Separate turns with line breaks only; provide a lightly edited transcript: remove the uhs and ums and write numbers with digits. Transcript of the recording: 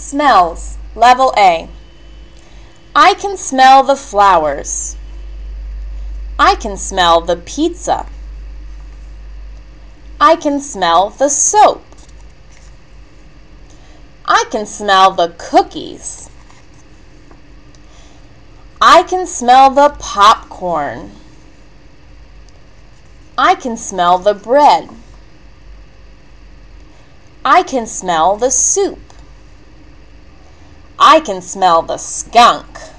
Smells, Level A. I can smell the flowers. I can smell the pizza. I can smell the soap. I can smell the cookies. I can smell the popcorn. I can smell the bread. I can smell the soup. I can smell the skunk.